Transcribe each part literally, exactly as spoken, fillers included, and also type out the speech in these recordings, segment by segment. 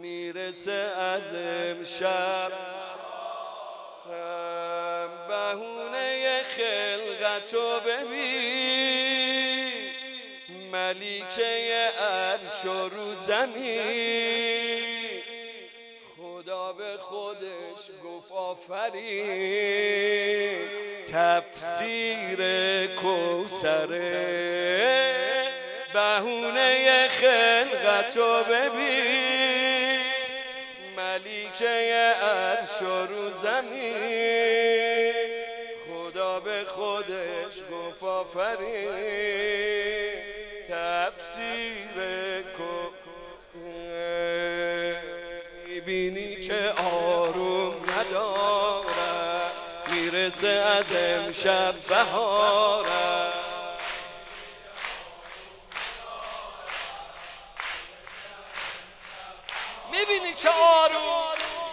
میرسه از امشب بهونه خلقتو ببین، ملیکه عرش و رو زمین. خدا به خودش گفت آفرین، تفسیر کوثره. بهونه خلقتو ببین، ملیکه عرش و رو زمین. خدا به خودش گفت آفرین، تفسیر کوثره. میبینی که آروم نداره، میرسه از امشب بهاره. میبینی که آروم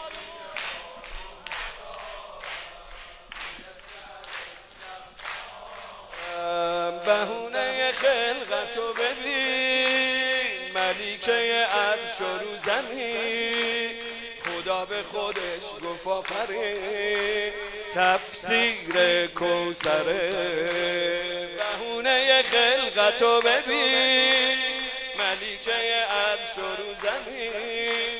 بهونه خلقتو ببین، ملیکه عرش و رو زمین. خدا به خودش گفت آفرین، تفسیر کوثره. بهونه خلقتو ببین، ملیکه عرش و رو زمین.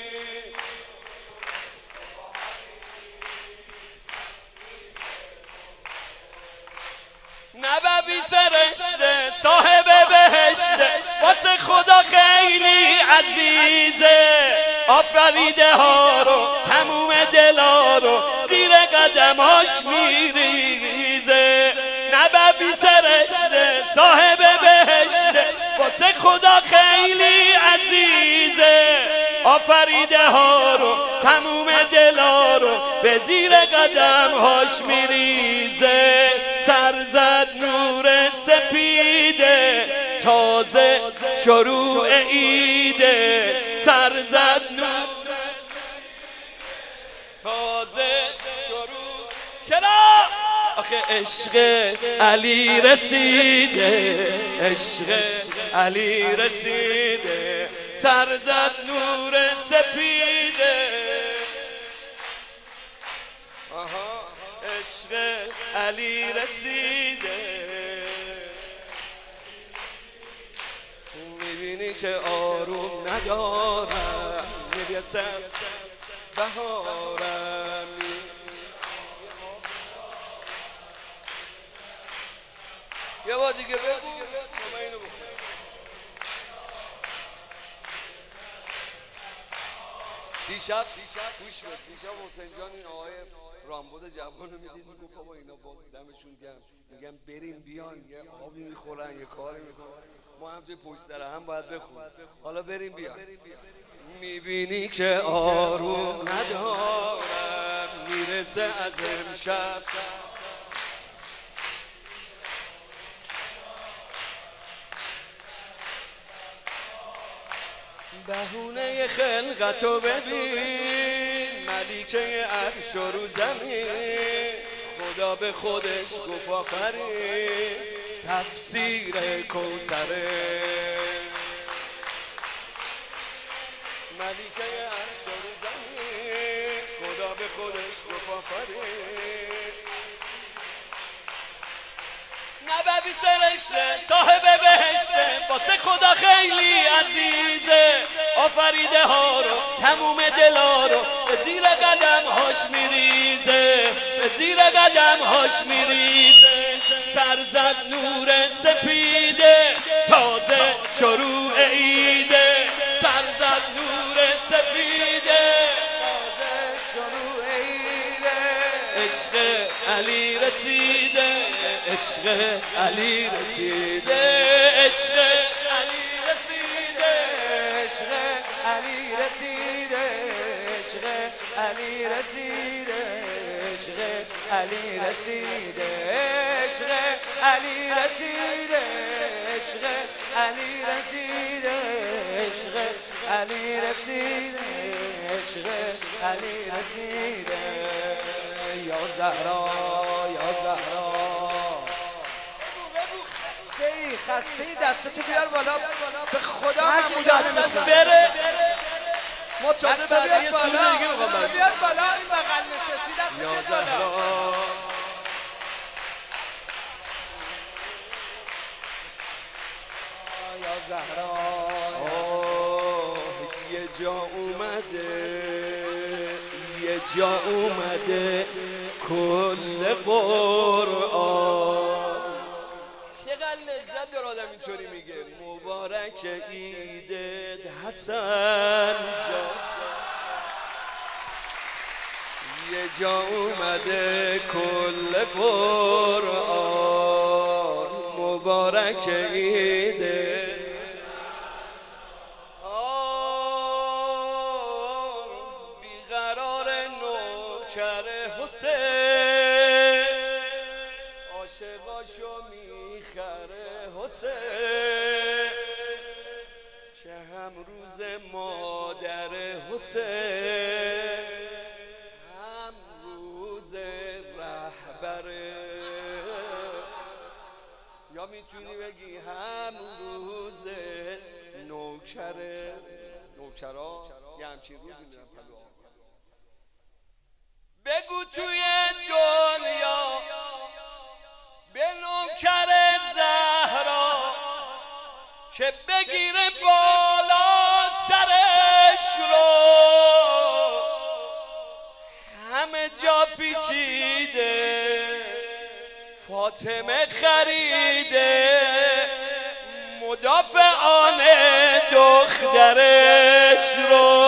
نبوی سرشته صاحب بهشته، واسه خدا خیلی عزیزه. آفریده ها رو تموم دلا رو زیر قدماش میریزه. نبوی سرشته صاحب بهشته، واسه خدا خیلی عزیزه. آفریده ها رو تموم دلا رو به زیر قدمهاش میریزه. سرزد نور سپیده، تازه شروع ایده. سرزد نور تازه شروع. چرا؟ آخه عشق علی رسیده، عشق علی رسیده. سرزد نور سپیده، آها عشق علی رسیده. میبینی که آروم ندارم، میرسه بهارم. یه بار دیگه بگو. دیشب گوش بد، دیشب حسین جان این آقای رامبد جوان رو میدید، میگو بابا اینا باز دمشون گرم، میگم بریم بیان یه آبی میخورن یه کاری میکنن، ما هم توی پشت سر هم باید بخوریم. حالا بریم بیان. میبینی که آروم ندارم، میرسه از امشب بهونه خلقتو ببین، ملیکه عرش و رو زمین. خدا به خودش گفت آفرین، تفسیر کوثره. ملیکه عرش و رو زمین. خدا به خودش گفت آفرین. نبوی سرشته صاحب بهشته، واسه خدا خیلی عزیزه. آفریده ها رو تموم دلا رو به زیر قدم هاش میریزه، به زیر قدم هاش میریزه. سرزد نور سپیده، تازه شروع ایده. سرزد نور سپیده، تازه شروع ایده. عشق علی رسیده، عشق علی رسیده. عشق علی رسیده، عشق علی رسیده. عشق علی رسیده، عشق علی رسیده. عشق علی رسیده، عشق علی رسیده. عشق علی رسیده، عشق علی رسیده. یا زهرا یا زهرا، خسته دستتو بیار بالا، به خدا هر کی خسته بره. ما تازه بعد یه سوال دیگه میخوام برم. بیاد بالا این بغل نشستی دست یا بیاد بالا. زهرا یا زهرا آه یه جا اومده یه جا اومده کل قرآن. چقدر لذت داره آدم اینطوری میگه مبارک عیدت حسن جان. یه جا اومده کل قرآن مبارک عیدت. آه بیقرار نوکر حسین عاشقاشو میخره حسین که هم روز مادر حسین هم روز رهبره. یا میتونی بگی هم روز نوکره نوکرا یه همچین روزی میرن پلو. بگو توی دنیا به نوکر زهرا که بگیره بالا سرش رو همه جا پیچیده فاطمه خریده مدافعان دخترش رو.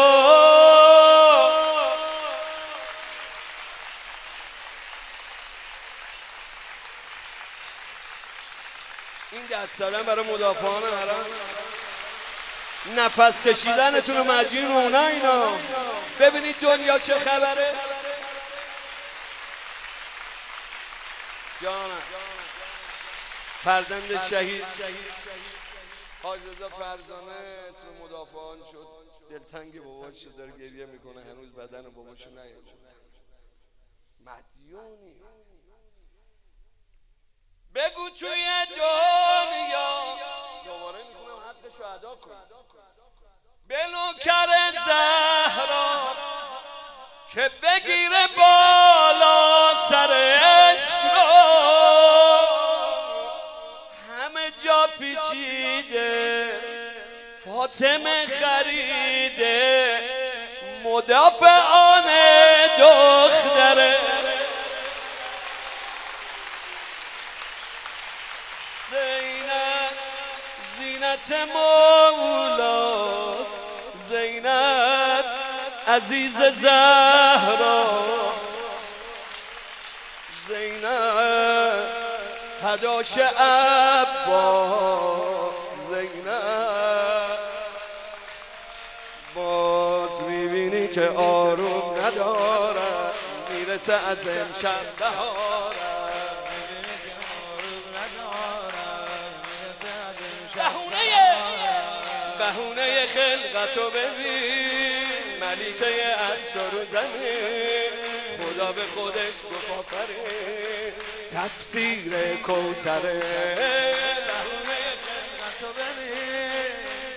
این دست دادن برای مدافعان حرم نفس کشیدنتون رو مدیون اونا. اینا ببینید دنیا چه خبره. جانم فرزند شهید حاج رضا فرزانه اسم مدافعان شد. دلتنگ باباش شد داره گریه میکنه هنوز بدن باباشو نیامد. مدیونی بگو توی دنیا دوباره میخونم حقشو ادا کن به نوکر زهرا که بگیره بالا سرش رو همه جا پیچیده فاطمه خریده مدافعان دختره. زینب زینت مولاست زینب عزیز زهرا زینب فداش عباس زینب. باز میبینی که آروم ندارد میرسه از امشب بهارد. بهونه خلقتو ببین ملیکه عرش رو زمین خدا به خودش گفت آفرین تفسیر کوثره. بهونه خلقتو ببین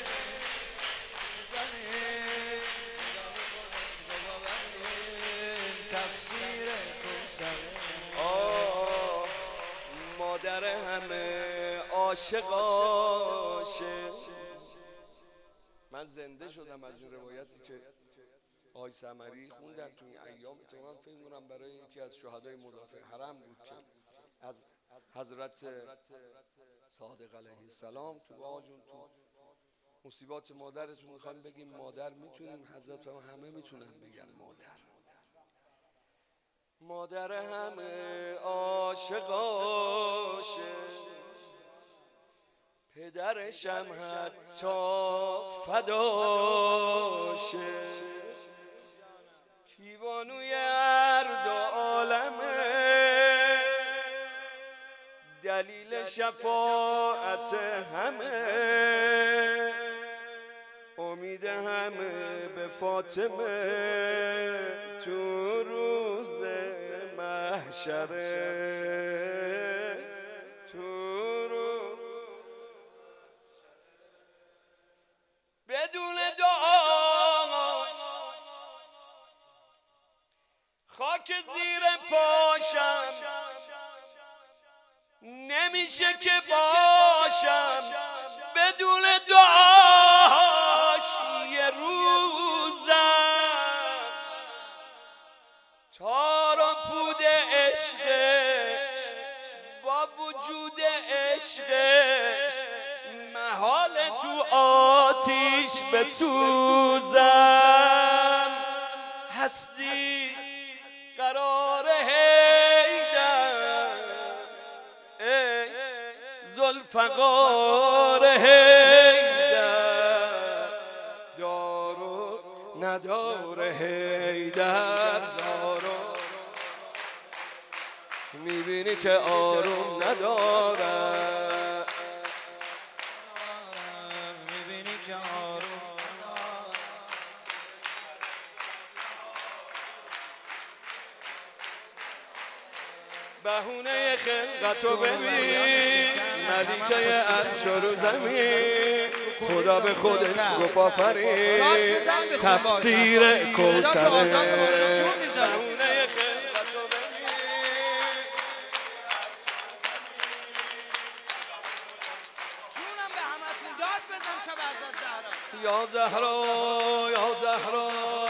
تفسیر کوثره. آه مادر همه عاشقاشه. من زنده شدم از این روایتی که آقای سمری خوندن تو این ایام. من فکر می‌کنم برای یکی از شهدای مدافع حرم بود که از حضرت صادق علیه السلام تو آقا جون تو مصیبات مادرتون میخوایم بگیم مادر میتونیم حضرت و همه میتونن بگن مادر. مادر همه عاشقاشه پدرشم حتی فداشه کیوانوی ارد و عالمه دلیل شفاعت همه امید همه به فاطمه تو روز محشره. بدون دعاش خاک زیر پاشم نمیشه که باشم بدون دعاش یه روزم تار و پود عشقش با وجود عشقش محال تو آتیش بسوزم هستی قرار هیدر ای ذوالفقار هیدر دارو ندار هیدر دارو میبینی که آروم نداره میبینی که آروم بهونه خلقتو ببین ملیکه عرش رو زمین خدا به خودش گفت آفرین تفسیر کوثر بهونه خلقتو ببین جونم به همتون داد بزن شب عزت زهرا یا زهرا یا زهرا